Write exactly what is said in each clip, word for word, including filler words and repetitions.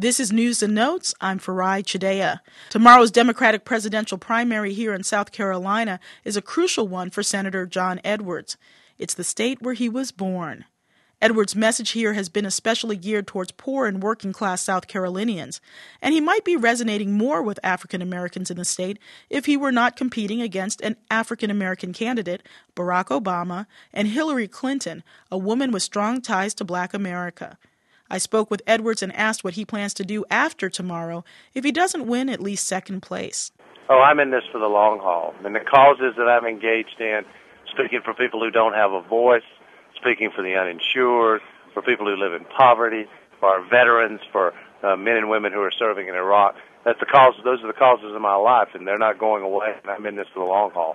This is News and Notes. I'm Farai Chideya. Tomorrow's Democratic presidential primary here in South Carolina is a crucial one for Senator John Edwards. It's the state where he was born. Edwards' message here has been especially geared towards poor and working-class South Carolinians, and he might be resonating more with African Americans in the state if he were not competing against an African American candidate, Barack Obama, and Hillary Clinton, a woman with strong ties to Black America. I spoke with Edwards and asked what he plans to do after tomorrow if he doesn't win at least second place. Oh, I'm in this for the long haul. And the causes that I'm engaged in, speaking for people who don't have a voice, speaking for the uninsured, for people who live in poverty, for our veterans, for uh, men and women who are serving in Iraq. That's the cause. Those are the causes of my life, and they're not going away. And I'm in this for the long haul.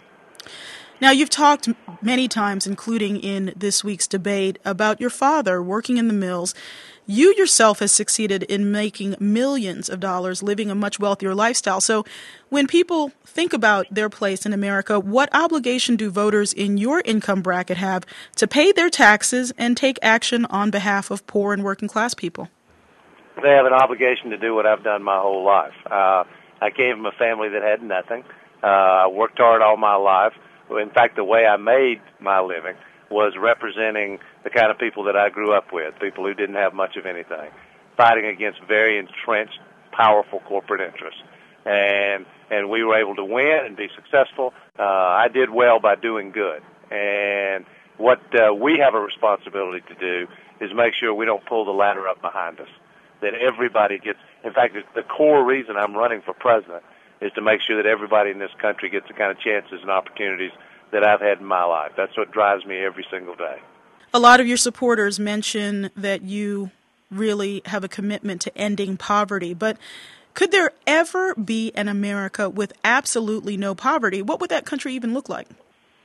Now, you've talked many times, including in this week's debate, about your father working in the mills. You yourself have succeeded in making millions of dollars, living a much wealthier lifestyle. So when people think about their place in America, what obligation do voters in your income bracket have to pay their taxes and take action on behalf of poor and working class people? They have an obligation to do what I've done my whole life. Uh, I came from a family that had nothing. Uh, I worked hard all my life. In fact, the way I made my living was representing the kind of people that I grew up with, people who didn't have much of anything, fighting against very entrenched, powerful corporate interests. And and we were able to win and be successful. Uh, I did well by doing good. And what uh, we have a responsibility to do is make sure we don't pull the ladder up behind us, that everybody gets, in fact, the core reason I'm running for president is to make sure that everybody in this country gets the kind of chances and opportunities that I've had in my life. That's what drives me every single day. A lot of your supporters mention that you really have a commitment to ending poverty, but could there ever be an America with absolutely no poverty? What would that country even look like?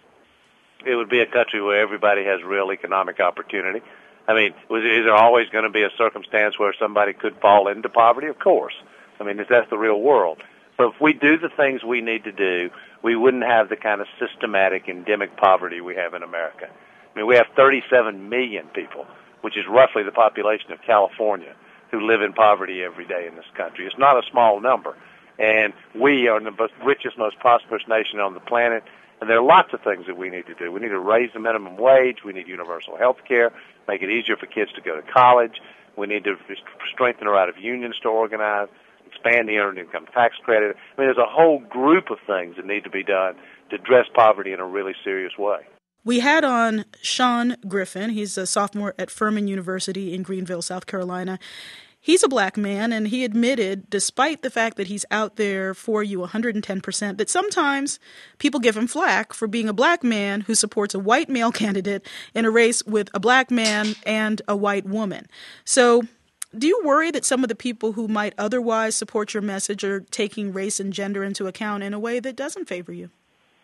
It would be a country where everybody has real economic opportunity. I mean, is there always going to be a circumstance where somebody could fall into poverty? Of course. I mean, that's the real world. But if we do the things we need to do, we wouldn't have the kind of systematic endemic poverty we have in America. I mean, we have thirty-seven million people, which is roughly the population of California, who live in poverty every day in this country. It's not a small number. And we are the most richest, most prosperous nation on the planet. And there are lots of things that we need to do. We need to raise the minimum wage. We need universal health care, make it easier for kids to go to college. We need to strengthen the right of unions to organize, expand the earned income tax credit. I mean, there's a whole group of things that need to be done to address poverty in a really serious way. We had on Sean Griffin. He's a sophomore at Furman University in Greenville, South Carolina. He's a black man, and he admitted, despite the fact that he's out there for you one hundred ten percent, that sometimes people give him flack for being a black man who supports a white male candidate in a race with a black man and a white woman. So do you worry that some of the people who might otherwise support your message are taking race and gender into account in a way that doesn't favor you?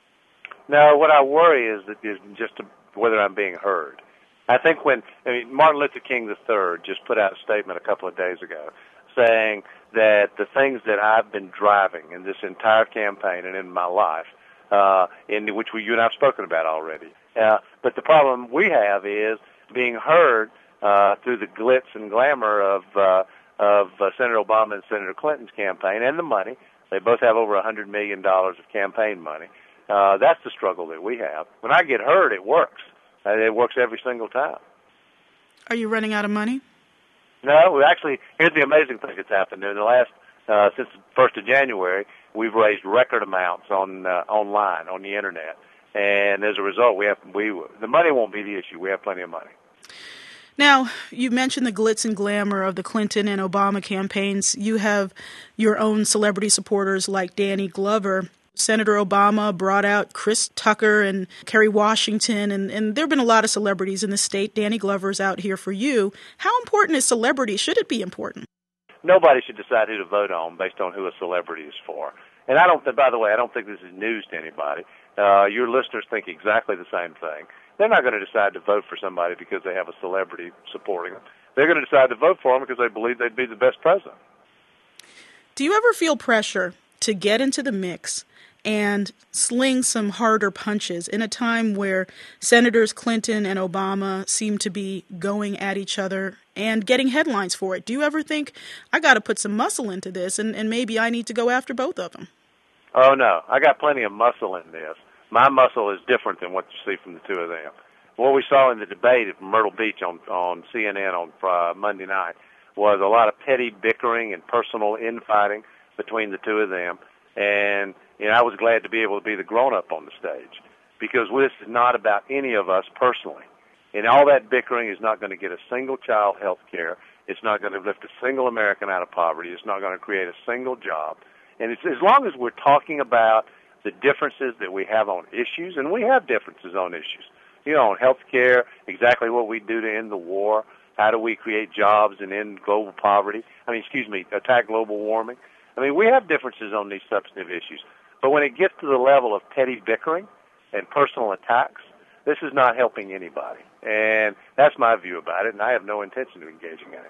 No, what I worry is that is just whether I'm being heard. I think when I mean, Martin Luther King the third just put out a statement a couple of days ago saying that the things that I've been driving in this entire campaign and in my life, uh, in which we, you and I have spoken about already, uh, but the problem we have is being heard uh, through the glitz and glamour of uh, of uh, Senator Obama and Senator Clinton's campaign and the money. They both have over one hundred million dollars of campaign money. Uh, that's the struggle that we have. When I get heard, it works. Uh, it works every single time. Are you running out of money? No, we actually, here's the amazing thing that's happened. In the last, uh, since the first of January, we've raised record amounts on uh, online, on the Internet. And as a result, we have we the money won't be the issue. We have plenty of money. Now, you mentioned the glitz and glamour of the Clinton and Obama campaigns. You have your own celebrity supporters like Danny Glover. Senator Obama brought out Chris Tucker and Kerry Washington, and, and there have been a lot of celebrities in the state. Danny Glover's out here for you. How important is celebrity? Should it be important? Nobody should decide who to vote on based on who a celebrity is for. And I don't, by the way, I don't think this is news to anybody. Uh, your listeners think exactly the same thing. They're not going to decide to vote for somebody because they have a celebrity supporting them. They're going to decide to vote for them because they believe they'd be the best president. Do you ever feel pressure to get into the mix and sling some harder punches in a time where Senators Clinton and Obama seem to be going at each other and getting headlines for it? Do you ever think, I got to put some muscle into this, and, and maybe I need to go after both of them? Oh, no. I got plenty of muscle in this. My muscle is different than what you see from the two of them. What we saw in the debate at Myrtle Beach on, on C N N on uh, Monday night was a lot of petty bickering and personal infighting between the two of them. And, you know, I was glad to be able to be the grown-up on the stage, because this is not about any of us personally. And all that bickering is not going to get a single child health care. It's not going to lift a single American out of poverty. It's not going to create a single job. And it's, as long as we're talking about the differences that we have on issues, and we have differences on issues, you know, on health care, exactly what we do to end the war, how do we create jobs and end global poverty, I mean, excuse me, attack global warming. I mean, we have differences on these substantive issues. But when it gets to the level of petty bickering and personal attacks, this is not helping anybody. And that's my view about it, and I have no intention of engaging in it.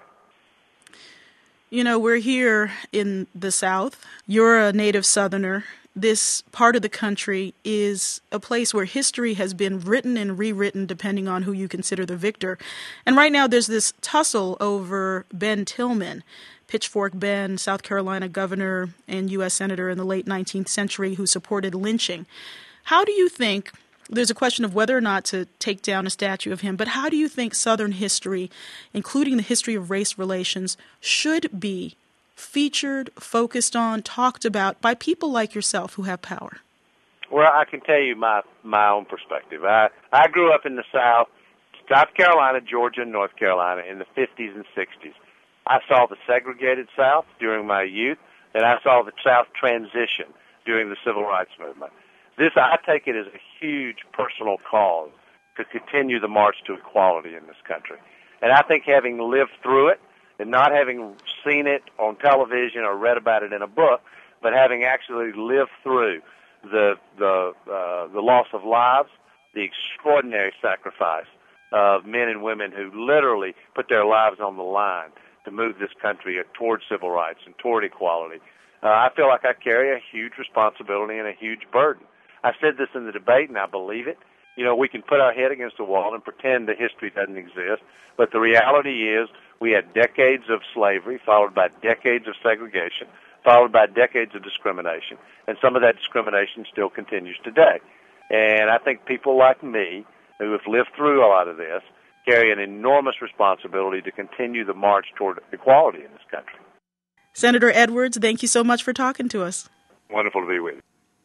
You know, we're here in the South. You're a native Southerner. This part of the country is a place where history has been written and rewritten depending on who you consider the victor. And right now there's this tussle over Ben Tillman, Pitchfork Ben, South Carolina governor and U S senator in the late nineteenth century who supported lynching. How do you think, there's a question of whether or not to take down a statue of him, but how do you think Southern history, including the history of race relations, should be featured, focused on, talked about by people like yourself who have power? Well, I can tell you my my own perspective. I, I grew up in the South, South Carolina, Georgia, and North Carolina in the fifties and sixties. I saw the segregated South during my youth, and I saw the South transition during the Civil Rights Movement. This, I take it as a huge personal cause to continue the march to equality in this country. And I think having lived through it, and not having seen it on television or read about it in a book, but having actually lived through the the uh, the loss of lives, the extraordinary sacrifice of men and women who literally put their lives on the line to move this country toward civil rights and toward equality. Uh, I feel like I carry a huge responsibility and a huge burden. I said this in the debate, and I believe it. You know, we can put our head against the wall and pretend that history doesn't exist, but the reality is we had decades of slavery, followed by decades of segregation, followed by decades of discrimination, and some of that discrimination still continues today. And I think people like me, who have lived through a lot of this, carry an enormous responsibility to continue the march toward equality in this country. Senator Edwards, thank you so much for talking to us. Wonderful to be with you.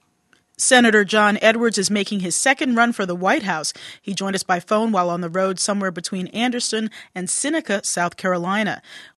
Senator John Edwards is making his second run for the White House. He joined us by phone while on the road somewhere between Anderson and Seneca, South Carolina.